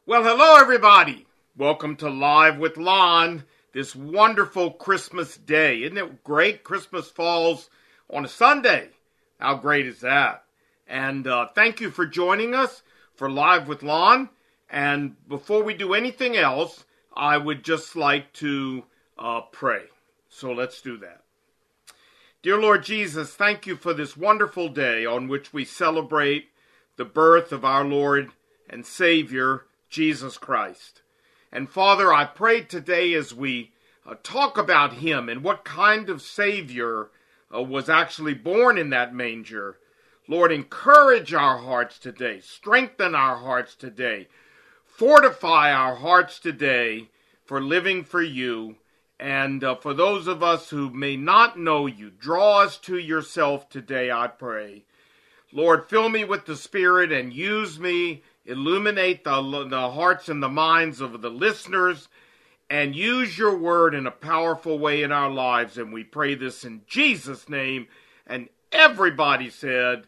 Well, hello everybody. Welcome to Live with Lon, this wonderful Christmas day. Isn't it great? Christmas falls on a Sunday. How great is that? And thank you for joining us for Live with Lon. And before we do anything else, I would just like to pray. So let's do that. Dear Lord Jesus, thank you for this wonderful day on which we celebrate the birth of our Lord and Savior, Jesus Christ. And Father, I pray today as we talk about him and what kind of Savior was actually born in that manger. Lord, encourage our hearts today. Strengthen our hearts today. Fortify our hearts today for living for you. And for those of us who may not know you, draw us to yourself today, I pray. Lord, fill me with the Spirit and use me. Illuminate the hearts and the minds of the listeners, and use your word in a powerful way in our lives. And we pray this in Jesus' name. And everybody said,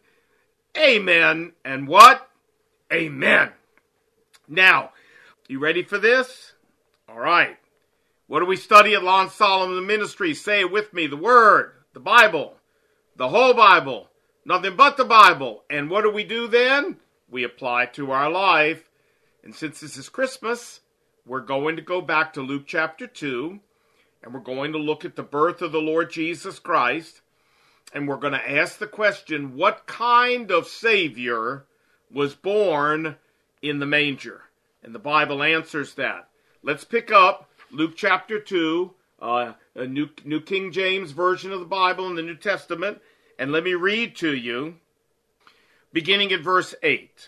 amen. And what? Amen. Now, you ready for this? All right. What do we study at Lon Solomon Ministry? Say it with me. The Word, the Bible, the whole Bible, nothing but the Bible. And what do we do then? We apply to our life. And since this is Christmas, we're going to go back to Luke chapter 2. And we're going to look at the birth of the Lord Jesus Christ. And we're going to ask the question, what kind of Savior was born in the manger? And the Bible answers that. Let's pick up Luke chapter 2, a New King James Version of the Bible in the New Testament. And let me read to you, beginning at verse 8.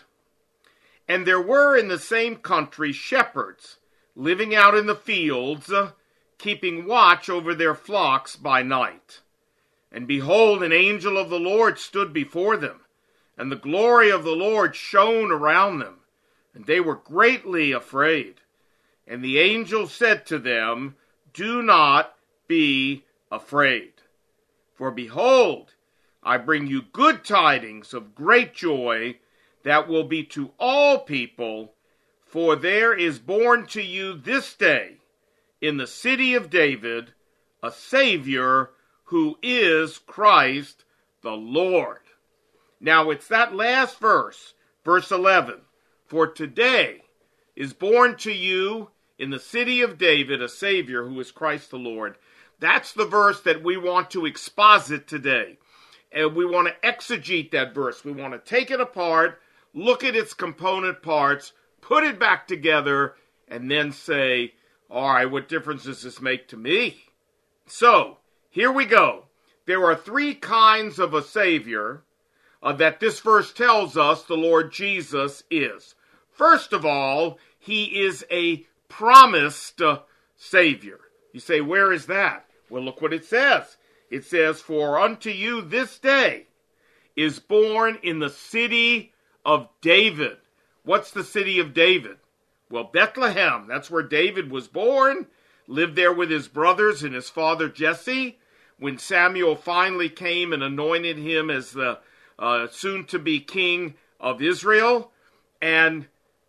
And there were in the same country shepherds living out in the fields, keeping watch over their flocks by night. And behold, an angel of the Lord stood before them, and the glory of the Lord shone around them, and they were greatly afraid. And the angel said to them, Do not be afraid. For behold, I bring you good tidings of great joy that will be to all people, for there is born to you this day in the city of David a Savior who is Christ the Lord. Now it's that last verse, verse 11. For today is born to you in the city of David a Savior who is Christ the Lord. That's the verse that we want to exposit today. And we want to exegete that verse. We want to take it apart, look at its component parts, put it back together, and then say, all right, what difference does this make to me? So, here we go. There are three kinds of a Savior that this verse tells us the Lord Jesus is. First of all, he is a promised Savior. You say, where is that? Well, look what it says. It says, For unto you this day is born in the city of David. What's the city of David? Well, Bethlehem. That's where David was born, lived there with his brothers and his father Jesse. When Samuel finally came and anointed him as the soon-to-be king of Israel. And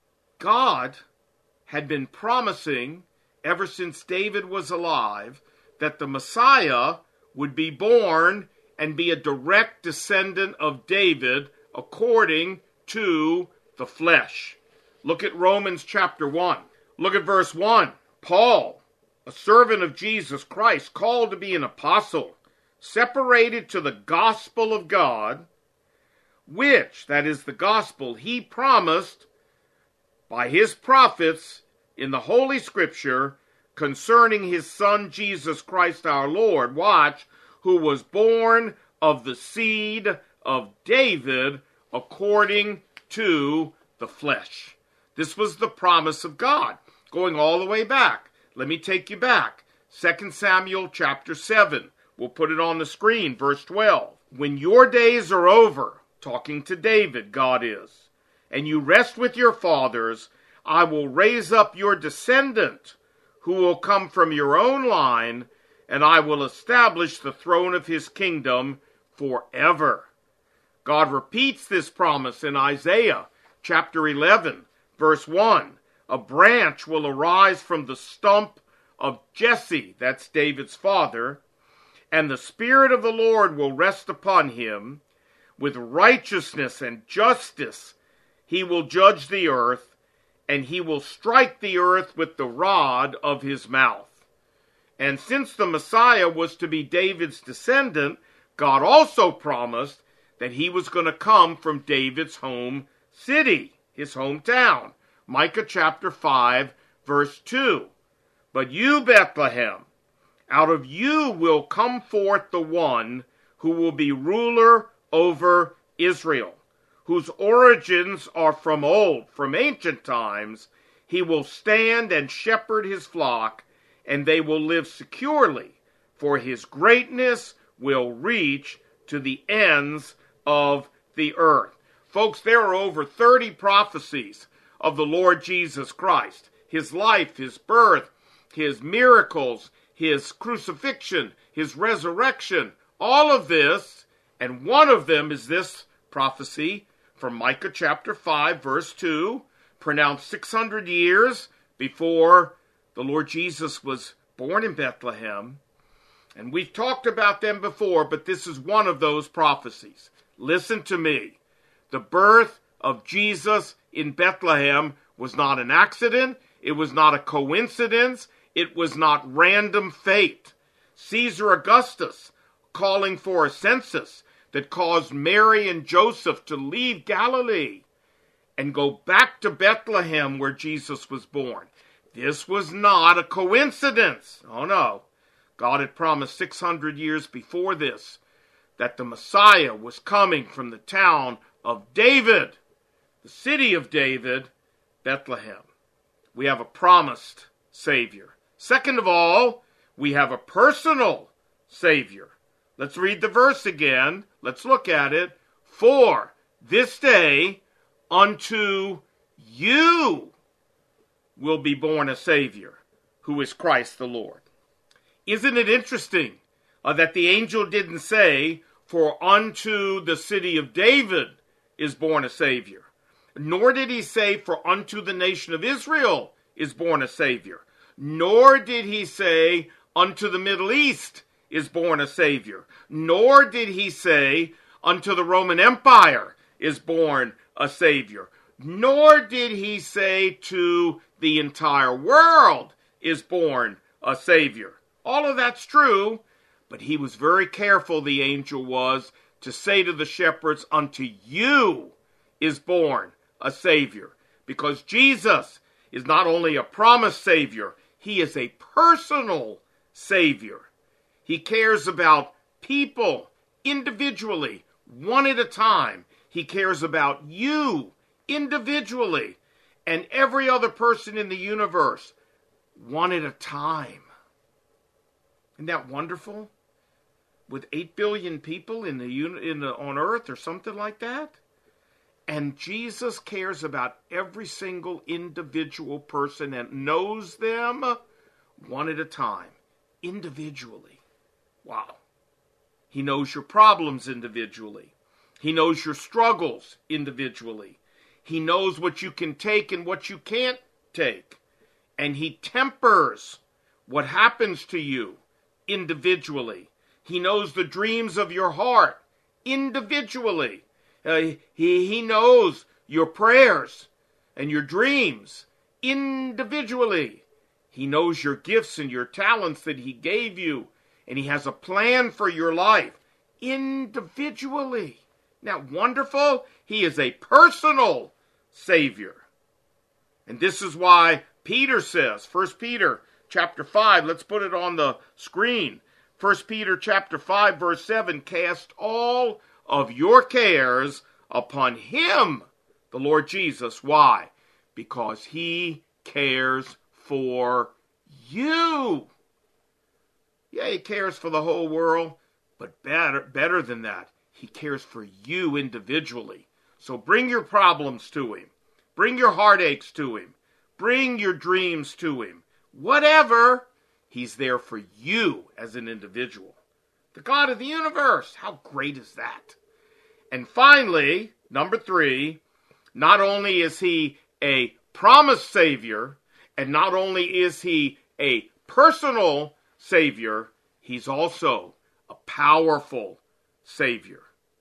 God had been promising, ever since David was alive, that the Messiah would be born and be a direct descendant of David according to the flesh. Look at Romans chapter 1. Look at verse 1. Paul, a servant of Jesus Christ, called to be an apostle, separated to the gospel of God, which, that is the gospel, he promised by his prophets in the Holy Scripture concerning his Son Jesus Christ our Lord, watch, who was born of the seed of David according to the flesh. This was the promise of God, going all the way back. Let me take you back. 2 Samuel chapter 7. We'll put it on the screen, verse 12. When your days are over, talking to David, God is, and you rest with your fathers, I will raise up your descendant, who will come from your own line, and I will establish the throne of his kingdom forever. God repeats this promise in Isaiah chapter 11, verse 1. A branch will arise from the stump of Jesse, that's David's father, and the Spirit of the Lord will rest upon him. With righteousness and justice he will judge the earth, and he will strike the earth with the rod of his mouth. And since the Messiah was to be David's descendant, God also promised that he was going to come from David's home city, his hometown. Micah chapter 5, verse 2. But you, Bethlehem, out of you will come forth the one who will be ruler over Israel, whose origins are from old, from ancient times. He will stand and shepherd his flock, and they will live securely, for his greatness will reach to the ends of the earth. Folks, there are over 30 prophecies of the Lord Jesus Christ, his life, his birth, his miracles, his crucifixion, his resurrection, all of this, and one of them is this prophecy from Micah chapter 5, verse 2, pronounced 600 years before the Lord Jesus was born in Bethlehem. And we've talked about them before, but this is one of those prophecies. Listen to me. The birth of Jesus in Bethlehem was not an accident. It was not a coincidence. It was not random fate. Caesar Augustus, calling for a census that caused Mary and Joseph to leave Galilee and go back to Bethlehem where Jesus was born. This was not a coincidence. Oh no. God had promised 600 years before this that the Messiah was coming from the town of David, the city of David, Bethlehem. We have a promised Savior. Second of all, we have a personal Savior. Let's read the verse again. Let's look at it. For this day unto you will be born a Savior, who is Christ the Lord. Isn't it interesting that the angel didn't say, for unto the city of David is born a Savior? Nor did he say, for unto the nation of Israel is born a Savior. Nor did he say, unto the Middle East is born a Savior. Nor did he say, unto the Roman Empire is born a Savior. Nor did he say, to the entire world is born a Savior. All of that's true, but he was very careful, the angel was, to say to the shepherds, unto you is born a Savior. Because Jesus is not only a promised Savior, he is a personal Savior. He cares about people individually, one at a time. He cares about you individually and every other person in the universe, one at a time. Isn't that wonderful? With 8 billion people on Earth or something like that? And Jesus cares about every single individual person and knows them one at a time, individually. Wow. He knows your problems individually. He knows your struggles individually. He knows what you can take and what you can't take. And he tempers what happens to you individually. He knows the dreams of your heart individually. He knows your prayers and your dreams individually. He knows your gifts and your talents that he gave you, and he has a plan for your life individually. Isn't that wonderful? He is a personal Savior. And this is why Peter says, 1 Peter chapter 5, let's put it on the screen. 1 Peter chapter 5, verse 7, cast all of your cares upon him, the Lord Jesus. Why? Because he cares for you. Yeah, he cares for the whole world, but better than that, he cares for you individually. So bring your problems to him. Bring your heartaches to him. Bring your dreams to him. Whatever, he's there for you as an individual. The God of the universe, how great is that? And finally, number 3, not only is he a promised Savior, and not only is he a personal Savior, he's also a powerful Savior.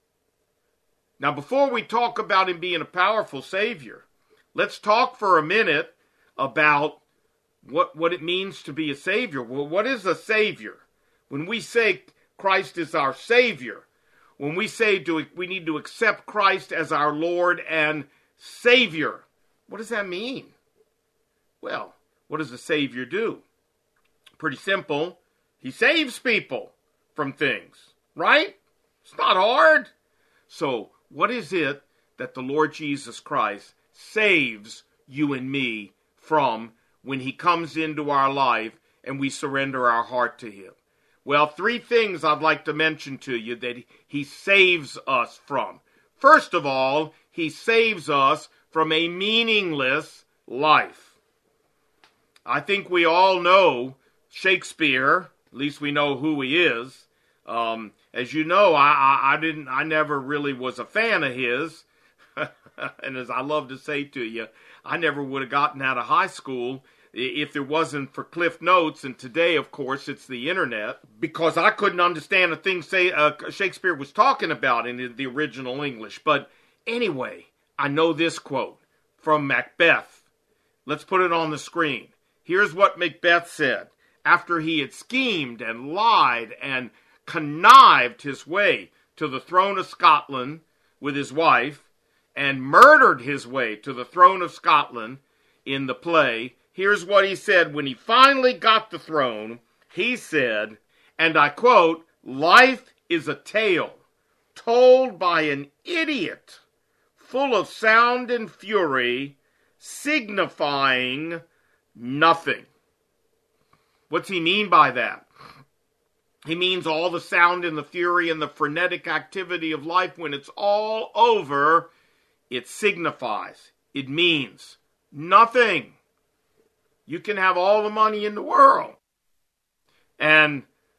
Now, before we talk about him being a powerful Savior, let's talk for a minute about what it means to be a Savior. Well, what is a Savior? When we say Christ is our Savior, when we say we need to accept Christ as our Lord and Savior, what does that mean? Well, what does a Savior do? Pretty simple. He saves people from things, right? It's not hard. So, what is it that the Lord Jesus Christ saves you and me from when he comes into our life and we surrender our heart to him? Well, 3 things I'd like to mention to you that he saves us from. First of all, he saves us from a meaningless life. I think we all know Shakespeare, at least we know who he is. As you know, I never really was a fan of his. And as I love to say to you, I never would have gotten out of high school if it wasn't for Cliff Notes, and today, of course, it's the internet, because I couldn't understand the things Shakespeare was talking about in the original English. But anyway, I know this quote from Macbeth. Let's put it on the screen. Here's what Macbeth said after he had schemed and lied and connived his way to the throne of Scotland with his wife and murdered his way to the throne of Scotland in the play. Here's what he said when he finally got the throne. He said, and I quote, "Life is a tale told by an idiot, full of sound and fury, signifying nothing." What's he mean by that? He means all the sound and the fury and the frenetic activity of life, when it's all over, it signifies, it means nothing. You can have all the money in the world, and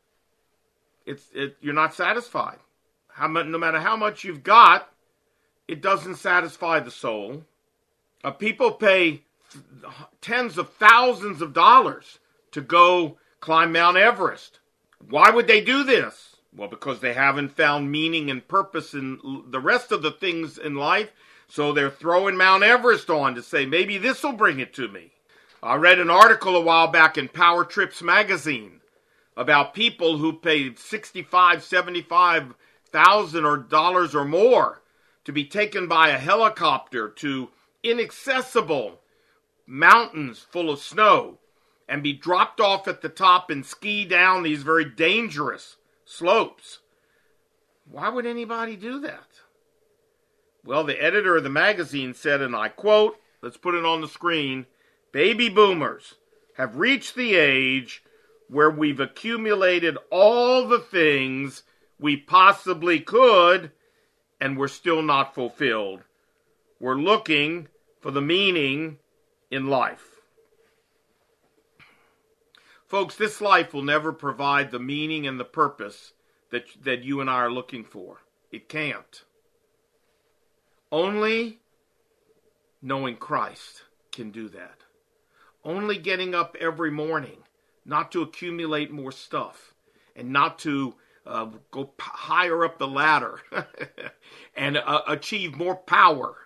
you're not satisfied. No matter how much you've got, it doesn't satisfy the soul. People pay tens of thousands of dollars to go climb Mount Everest. Why would they do this? Well, because they haven't found meaning and purpose in the rest of the things in life, so they're throwing Mount Everest on to say, maybe this will bring it to me. I read an article a while back in Power Trips magazine about people who paid $65,000, $75,000 or more to be taken by a helicopter to inaccessible mountains full of snow and be dropped off at the top and ski down these very dangerous slopes. Why would anybody do that? Well, the editor of the magazine said, and I quote, let's put it on the screen, "Baby boomers have reached the age where we've accumulated all the things we possibly could, and we're still not fulfilled. We're looking for the meaning in life." Folks, this life will never provide the meaning and the purpose that you and I are looking for. It can't. Only knowing Christ can do that. Only getting up every morning, not to accumulate more stuff, and not to go higher up the ladder and achieve more power.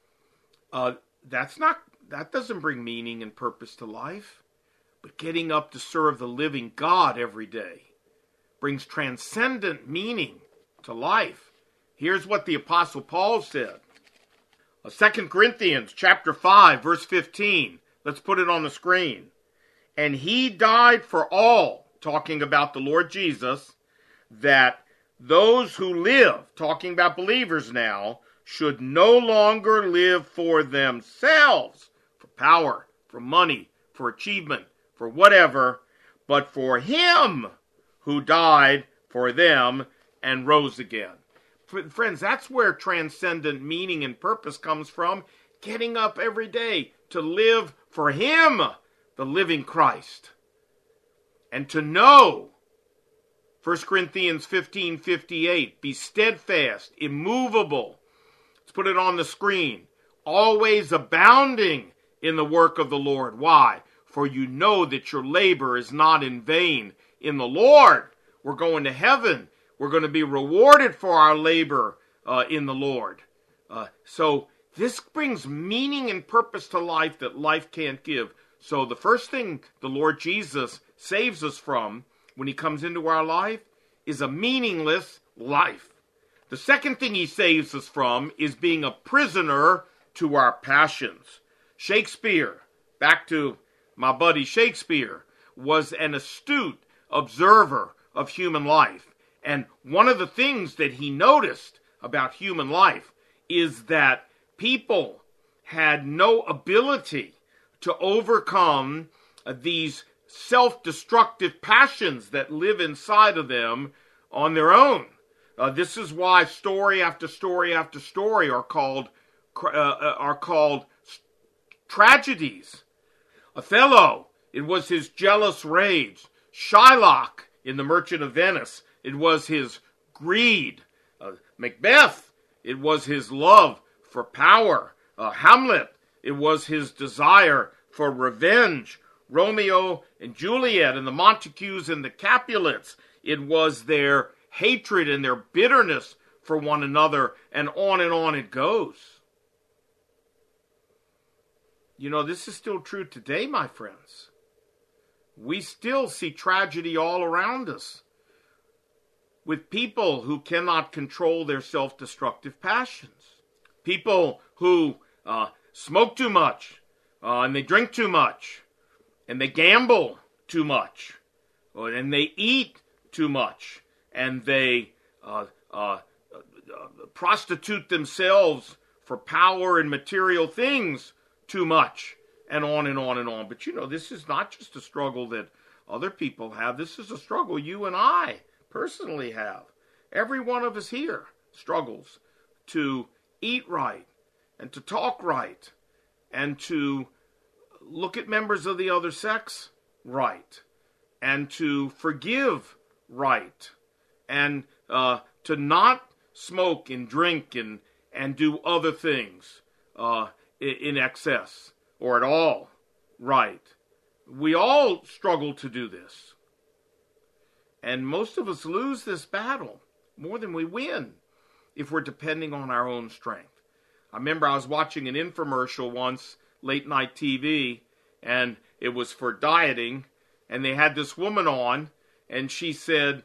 That doesn't bring meaning and purpose to life. But getting up to serve the living God every day brings transcendent meaning to life. Here's what the Apostle Paul said. 2 Corinthians chapter 5, verse 15. Let's put it on the screen. "And he died for all," talking about the Lord Jesus, "that those who live," talking about believers now, "should no longer live for themselves," for power, for money, for achievement, for whatever, "but for him who died for them and rose again." Friends, that's where transcendent meaning and purpose comes from. Getting up every day to live for him, the living Christ. And to know, 1 Corinthians 15:58, "Be steadfast, immovable." Let's put it on the screen. "Always abounding in the work of the Lord. Why? For you know that your labor is not in vain in the Lord. We're going to heaven. We're going to be rewarded for our labor in the Lord. So this brings meaning and purpose to life that life can't give. So the first thing the Lord Jesus saves us from when he comes into our life is a meaningless life. The second thing he saves us from is being a prisoner to our passions. Shakespeare, back to my buddy Shakespeare, was an astute observer of human life. And one of the things that he noticed about human life is that people had no ability to overcome these self-destructive passions that live inside of them on their own. This is why story after story after story are called tragedies. Othello, it was his jealous rage. Shylock in The Merchant of Venice, it was his greed. Macbeth, it was his love for power. Hamlet, it was his desire for revenge. Romeo and Juliet and the Montagues and the Capulets, it was their hatred and their bitterness for one another, and on it goes. You know, this is still true today, my friends. We still see tragedy all around us with people who cannot control their self-destructive passions. People who smoke too much, and they drink too much, and they gamble too much, and they eat too much, and they prostitute themselves for power and material things too much, and on and on and on. But you know, this is not just a struggle that other people have. This is a struggle you and I personally have. Every one of us here struggles to eat right, and to talk right, and to look at members of the other sex right, and to forgive right, and to not smoke and drink and do other things in excess or at all right. We all struggle to do this. And most of us lose this battle more than we win if we're depending on our own strength. I remember I was watching an infomercial once, late night TV, and it was for dieting, and they had this woman on, and she said,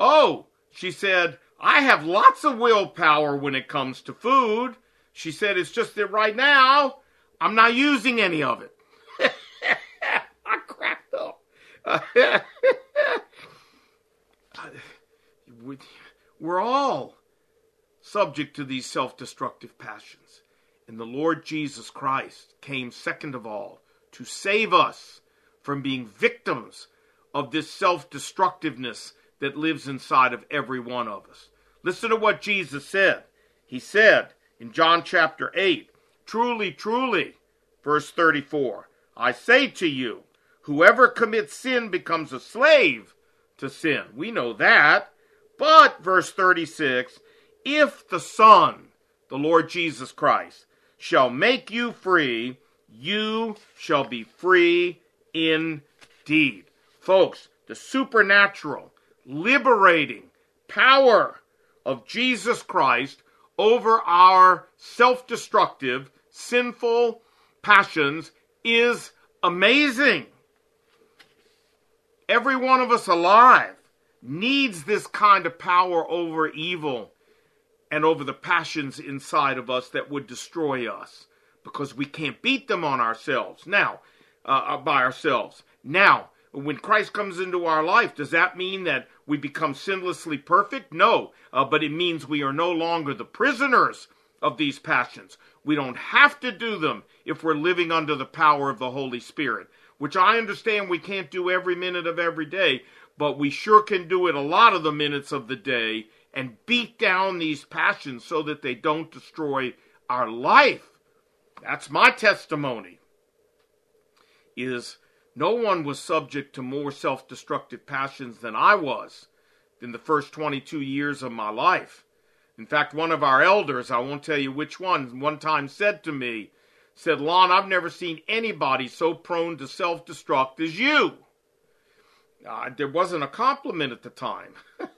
I have lots of willpower when it comes to food. She said, it's just that right now, I'm not using any of it. I cracked up. We're all subject to these self-destructive passions. And the Lord Jesus Christ came second of all to save us from being victims of this self-destructiveness that lives inside of every one of us. Listen to what Jesus said. He said in John chapter 8, truly, truly, verse 34, I say to you, whoever commits sin becomes a slave to sin. We know that. But, verse 36, if the Son, the Lord Jesus Christ, shall make you free, you shall be free indeed. Folks, the supernatural, liberating power of Jesus Christ over our self-destructive, sinful passions is amazing. Every one of us alive needs this kind of power over evil and over the passions inside of us that would destroy us, because we can't beat them on ourselves now, by ourselves. Now, when Christ comes into our life, does that mean that we become sinlessly perfect? No, but it means we are no longer the prisoners of these passions. We don't have to do them if we're living under the power of the Holy Spirit, which I understand we can't do every minute of every day, but we sure can do it a lot of the minutes of the day and beat down these passions so that they don't destroy our life. That's my testimony, is no one was subject to more self-destructive passions than I was in the first 22 years of my life. In fact, one of our elders, I won't tell you which one time said to me said, Lon, I've never seen anybody so prone to self-destruct as you. There wasn't a compliment at the time.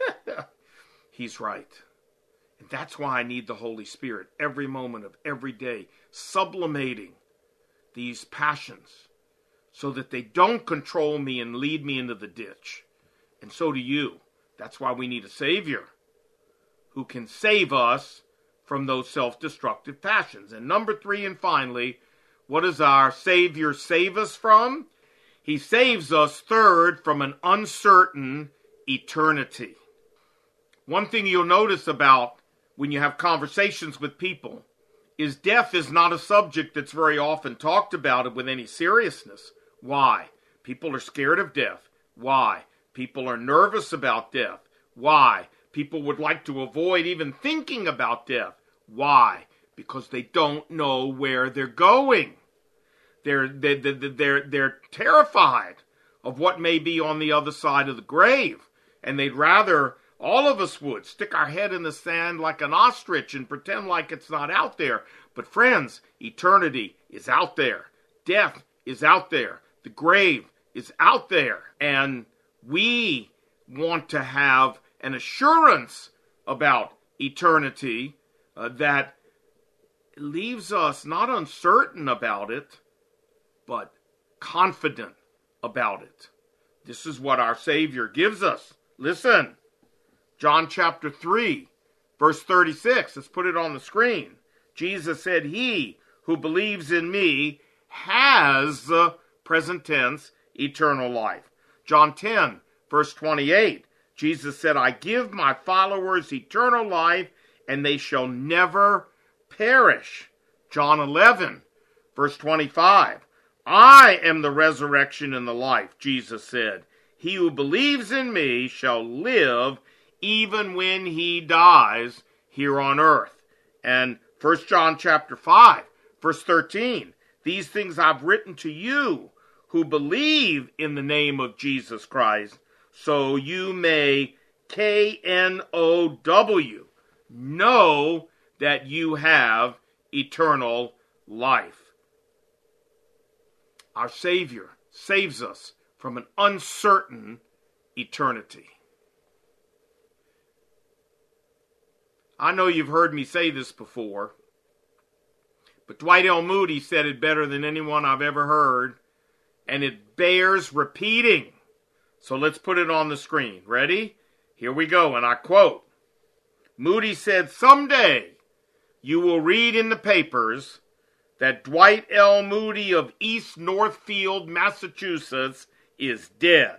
He's right. And that's why I need the Holy Spirit every moment of every day, sublimating these passions so that they don't control me and lead me into the ditch. And so do you. That's why we need a Savior who can save us from those self-destructive passions. And number 3, and finally, what does our Savior save us from? He saves us, third, from an uncertain eternity. One thing you'll notice about when you have conversations with people is death is not a subject that's very often talked about with any seriousness. Why? People are scared of death. Why? People are nervous about death. Why? People would like to avoid even thinking about death. Why? Because they don't know where they're going. They're terrified of what may be on the other side of the grave. And they'd rather, all of us would, stick our head in the sand like an ostrich and pretend like it's not out there. But friends, eternity is out there. Death is out there. The grave is out there. And we want to have an assurance about eternity that leaves us not uncertain about it, but confident about it. This is what our Savior gives us. Listen, John chapter 3, verse 36. Let's put it on the screen. Jesus said, he who believes in me has, present tense, eternal life. John 10, verse 28. Jesus said, I give my followers eternal life, and they shall never perish. John 11, verse 25. I am the resurrection and the life, Jesus said. He who believes in me shall live even when he dies here on earth. And 1 John chapter 5, verse 13. These things I've written to you who believe in the name of Jesus Christ, so you may, K-N-O-W, know that you have eternal life. Our Savior saves us from an uncertain eternity. I know you've heard me say this before, but Dwight L. Moody said it better than anyone I've ever heard, and it bears repeating. So let's put it on the screen. Ready? Here we go, and I quote. Moody said, someday you will read in the papers that Dwight L. Moody of East Northfield, Massachusetts, is dead.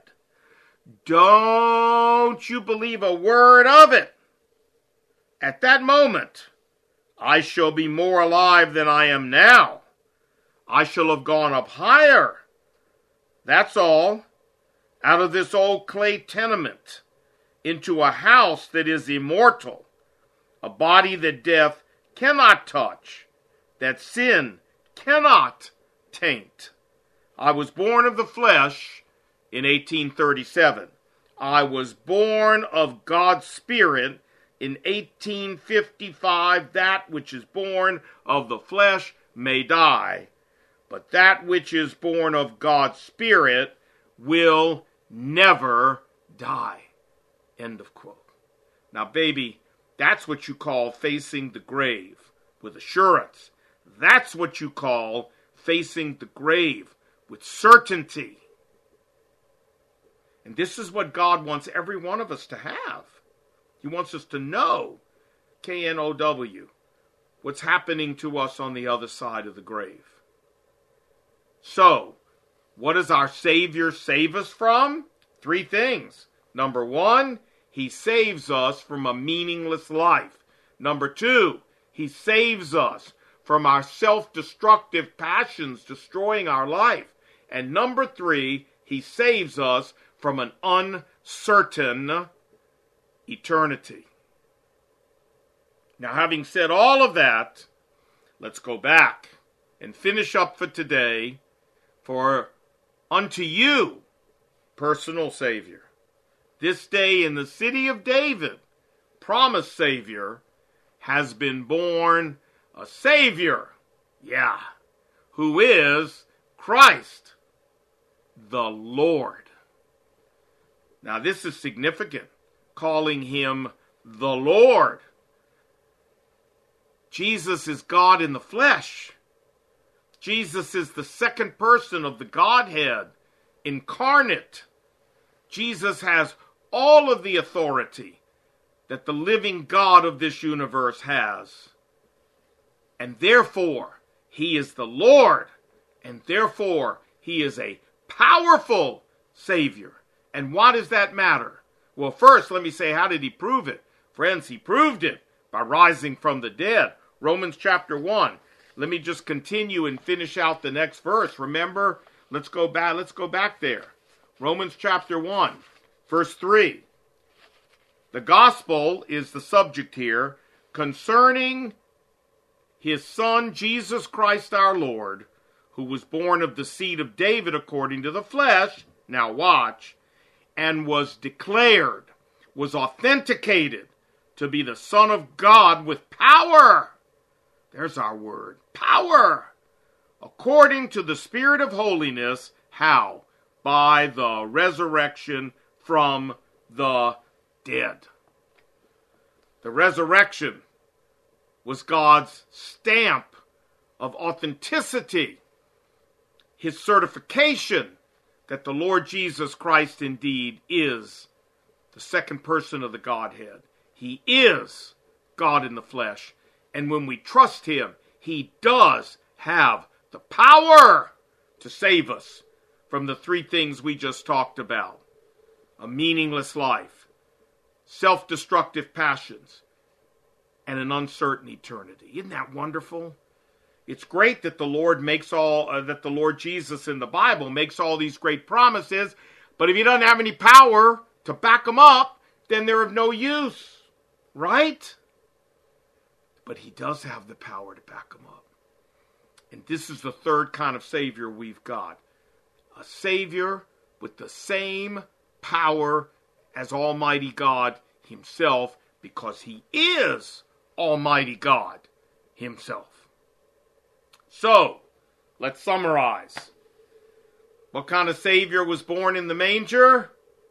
Don't you believe a word of it. At that moment, I shall be more alive than I am now. I shall have gone up higher. That's all. Out of this old clay tenement into a house that is immortal, a body that death cannot touch, that sin cannot taint. I was born of the flesh in 1837. I was born of God's Spirit in 1855. That which is born of the flesh may die, but that which is born of God's Spirit will never die. End of quote. Now, baby, that's what you call facing the grave with assurance. That's what you call facing the grave with certainty. And this is what God wants every one of us to have. He wants us to know, K-N-O-W, what's happening to us on the other side of the grave. So, what does our Savior save us from? 3 things. Number 1, he saves us from a meaningless life. Number 2, he saves us from our self-destructive passions destroying our life. And number 3, he saves us from an uncertain eternity. Now, having said all of that, let's go back and finish up for today. For unto you, personal Savior, this day in the city of David, promised Savior, has been born a Savior. Yeah, who is Christ, the Lord. Now this is significant, calling him the Lord. Jesus is God in the flesh. Jesus is the second person of the Godhead, incarnate. Jesus has all of the authority that the living God of this universe has. And therefore, he is the Lord. And therefore, he is a powerful Savior. And why does that matter? Well, first, let me say, how did he prove it? Friends, he proved it by rising from the dead. Romans chapter 1. Let me just continue and finish out the next verse. Remember, let's go back there. Romans chapter 1, verse 3. The gospel is the subject here concerning his Son, Jesus Christ our Lord, who was born of the seed of David according to the flesh, now watch, and was declared, was authenticated to be the Son of God with power. There's our word, power, according to the Spirit of holiness. How? By the resurrection from the dead. The resurrection was God's stamp of authenticity, his certification that the Lord Jesus Christ indeed is the second person of the Godhead. He is God in the flesh. And when we trust him, he does have the power to save us from the three things we just talked about. A meaningless life, self-destructive passions, and an uncertain eternity. Isn't that wonderful? It's great that the Lord that the Lord Jesus in the Bible makes all these great promises, but if he doesn't have any power to back them up, then they're of no use, right? But he does have the power to back them up. And this is the third kind of Savior we've got. A Savior with the same power as Almighty God himself, because he is Almighty God himself. So, let's summarize. What kind of Savior was born in the manger?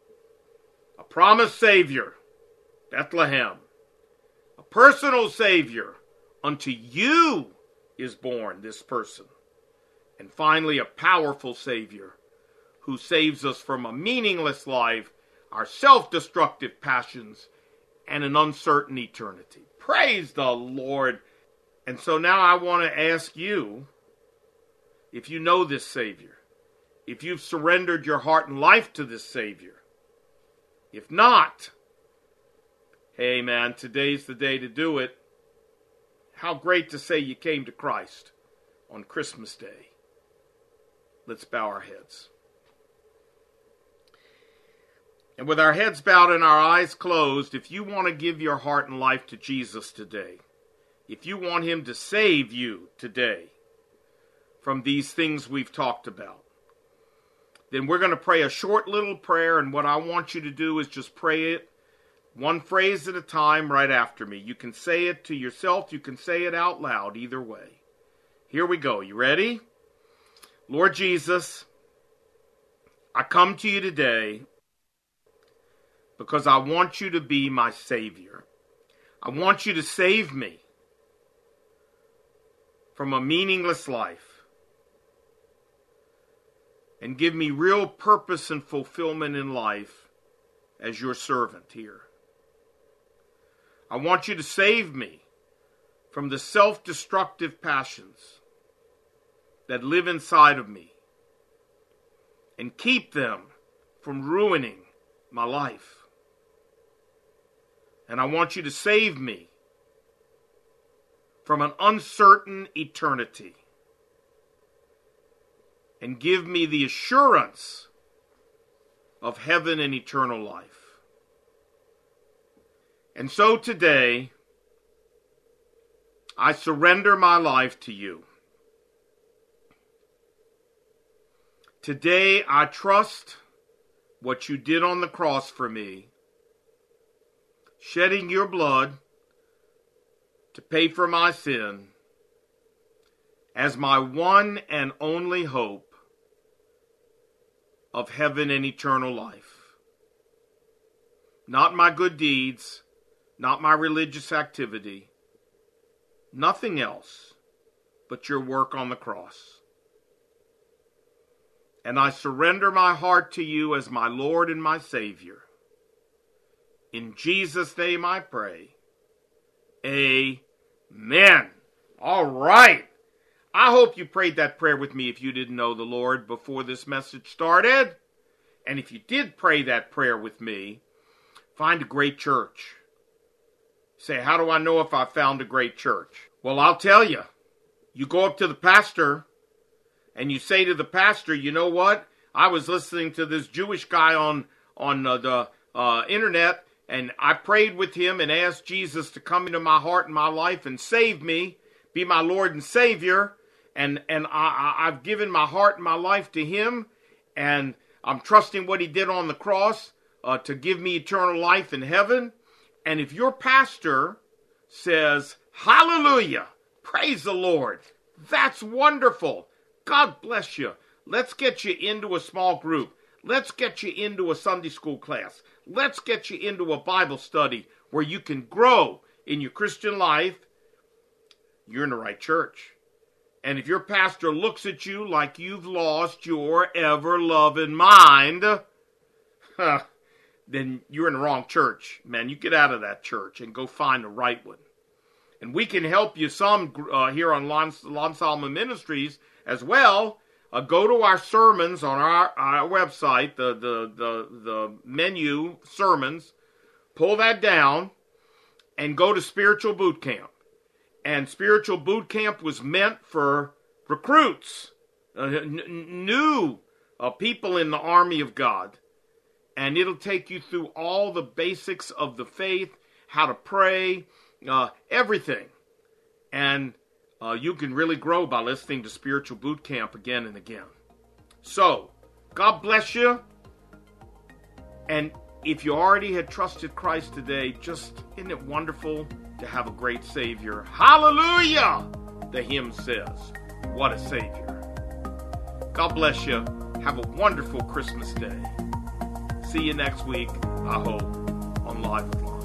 A promised Savior, Bethlehem. A personal Savior, unto you is born this person. And finally, a powerful Savior who saves us from a meaningless life, our self-destructive passions, and an uncertain eternity. Praise the Lord. And so now I want to ask you, if you know this Savior, if you've surrendered your heart and life to this Savior. If not, hey man, today's the day to do it. How great to say you came to Christ on Christmas Day. Let's bow our heads. And with our heads bowed and our eyes closed, if you want to give your heart and life to Jesus today, if you want him to save you today from these things we've talked about, then we're going to pray a short little prayer, and what I want you to do is just pray it one phrase at a time right after me. You can say it to yourself, you can say it out loud, either way. Here we go. You ready? Lord Jesus, I come to you today because I want you to be my Savior. I want you to save me from a meaningless life and give me real purpose and fulfillment in life as your servant here. I want you to save me from the self-destructive passions that live inside of me and keep them from ruining my life. And I want you to save me from an uncertain eternity and give me the assurance of heaven and eternal life. And so today, I surrender my life to you. Today, I trust what you did on the cross for me, shedding your blood to pay for my sin, as my one and only hope of heaven and eternal life. Not my good deeds, not my religious activity, nothing else but your work on the cross. And I surrender my heart to you as my Lord and my Savior. In Jesus' name I pray. Amen. All right. I hope you prayed that prayer with me if you didn't know the Lord before this message started. And if you did pray that prayer with me, find a great church. Say, how do I know if I found a great church? Well, I'll tell you. You go up to the pastor and you say to the pastor, you know what? I was listening to this Jewish guy on the internet, and I prayed with him and asked Jesus to come into my heart and my life and save me, be my Lord and Savior. And I've given my heart and my life to him, and I'm trusting what he did on the cross to give me eternal life in heaven. And if your pastor says, hallelujah, praise the Lord, that's wonderful. God bless you. Let's get you into a small group. Let's get you into a Sunday school class. Let's get you into a Bible study where you can grow in your Christian life. You're in the right church. And if your pastor looks at you like you've lost your ever-loving mind, then you're in the wrong church. Man, you get out of that church and go find the right one. And we can help you some here on Lon Solomon Ministries as well. Go to our sermons on our website, the menu sermons, pull that down, and go to Spiritual Boot Camp. And Spiritual Boot Camp was meant for recruits, new people in the army of God. And it'll take you through all the basics of the faith, how to pray, everything. And you can really grow by listening to Spiritual Boot Camp again and again. So, God bless you. And if you already had trusted Christ today, just isn't it wonderful to have a great Savior? Hallelujah! The hymn says, what a Savior. God bless you. Have a wonderful Christmas day. See you next week, I hope, on Live with Lon.